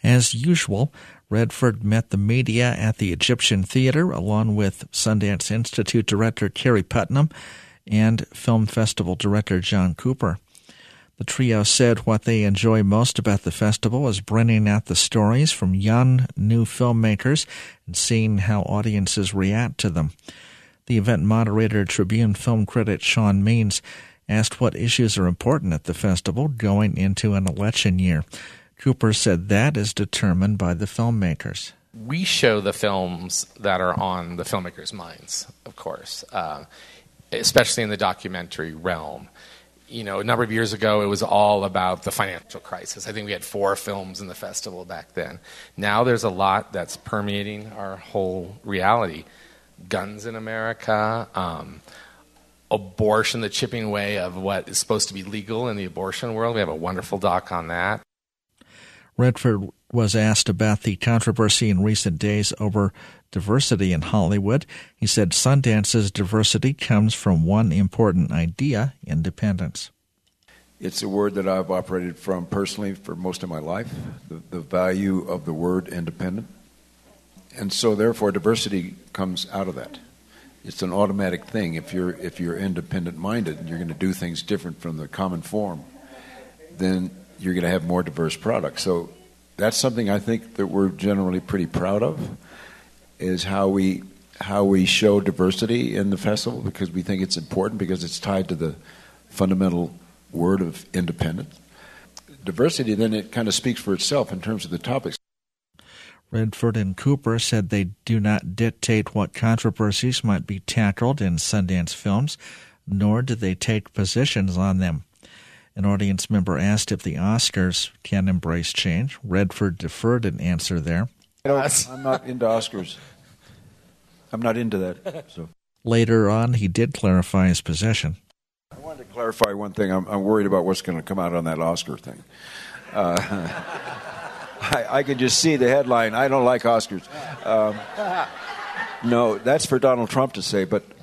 As usual, Redford met the media at the Egyptian Theater along with Sundance Institute director Kerry Putnam and Film Festival director John Cooper. The trio said what they enjoy most about the festival is bringing out the stories from young, new filmmakers and seeing how audiences react to them. The event moderator, Tribune film critic Sean Means, asked what issues are important at the festival going into an election year. Cooper said that is determined by the filmmakers. We show the films that are on the filmmakers' minds, of course, especially in the documentary realm. You know, a number of years ago, it was all about the financial crisis. I think we had 4 films in the festival back then. Now there's a lot that's permeating our whole reality. Guns in America, abortion, the chipping away of what is supposed to be legal in the abortion world. We have a wonderful doc on that. Redford was asked about the controversy in recent days over diversity in Hollywood. He said Sundance's diversity comes from one important idea: independence. It's a word that I've operated from personally for most of my life, the value of the word independent. And so therefore diversity comes out of that. It's an automatic thing. If you're independent-minded and you're going to do things different from the common form, then you're going to have more diverse products. So that's something I think that we're generally pretty proud of, is how we show diversity in the festival, because we think it's important, because it's tied to the fundamental word of independent. Diversity, then it kind of speaks for itself in terms of the topics. Redford and Cooper said they do not dictate what controversies might be tackled in Sundance films, nor do they take positions on them. An audience member asked if the Oscars can embrace change. Redford deferred an answer there. I'm not into Oscars. I'm not into that. So later on, he did clarify his position. I wanted to clarify one thing. I'm worried about what's going to come out on that Oscar thing. I could just see the headline, "I don't like Oscars." No, that's for Donald Trump to say, but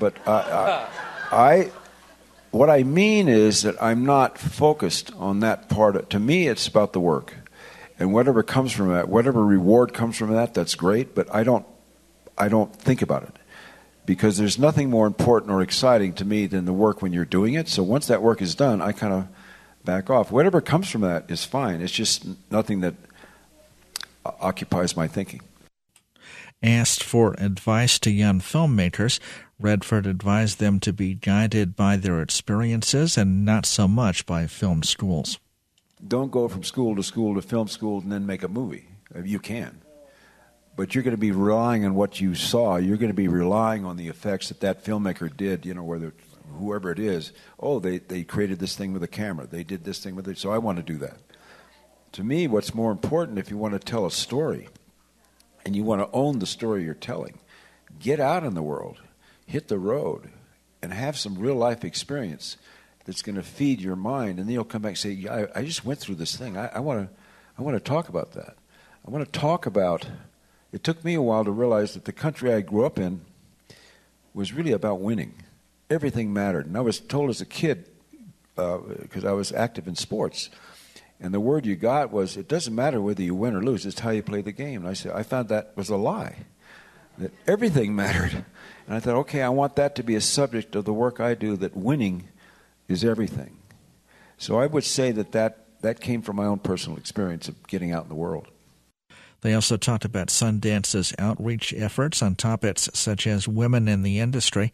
what I mean is that I'm not focused on that part. To me, it's about the work. And whatever comes from that, whatever reward comes from that, that's great, but I don't think about it. Because there's nothing more important or exciting to me than the work when you're doing it. So once that work is done, I kind of back off. Whatever comes from that is fine. It's just nothing that occupies my thinking. Asked for advice to young filmmakers, Redford advised them to be guided by their experiences and not so much by film schools. Don't go from school to film school and then make a movie. You can. But you're going to be relying on what you saw. You're going to be relying on the effects that filmmaker did, whether whoever it is. Oh, they created this thing with a camera. They did this thing with it, so I want to do that. To me, what's more important, if you want to tell a story and you want to own the story you're telling, get out in the world, hit the road, and have some real-life experience that's going to feed your mind. And then you'll come back and say, yeah, I just went through this thing. I want to talk about that. I want to talk about... It took me a while to realize that the country I grew up in was really about winning. Everything mattered. And I was told as a kid, because I was active in sports, and the word you got was, it doesn't matter whether you win or lose, it's how you play the game. And I found that was a lie, that everything mattered. And I thought, okay, I want that to be a subject of the work I do, that winning is everything. So I would say that came from my own personal experience of getting out in the world. They also talked about Sundance's outreach efforts on topics such as women in the industry.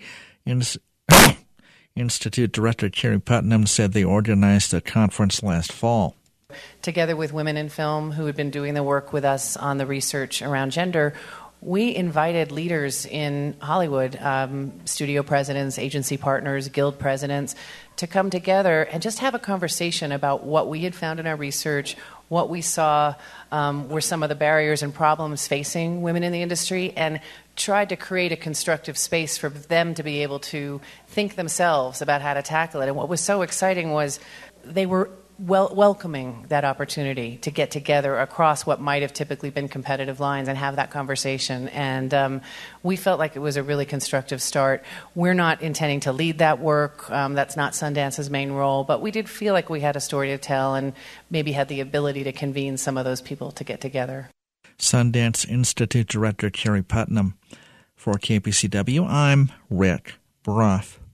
Institute Director Kerry Putnam said they organized a conference last fall. Together with Women in Film, who had been doing the work with us on the research around gender, we invited leaders in Hollywood, studio presidents, agency partners, guild presidents, to come together and just have a conversation about what we had found in our research, what we saw were some of the barriers and problems facing women in the industry, and tried to create a constructive space for them to be able to think themselves about how to tackle it. And what was so exciting was they were welcoming that opportunity to get together across what might have typically been competitive lines and have that conversation. And we felt like it was a really constructive start. We're not intending to lead that work. That's not Sundance's main role. But we did feel like we had a story to tell and maybe had the ability to convene some of those people to get together. Sundance Institute Director Carrie Putnam. For KPCW, I'm Rick Brough.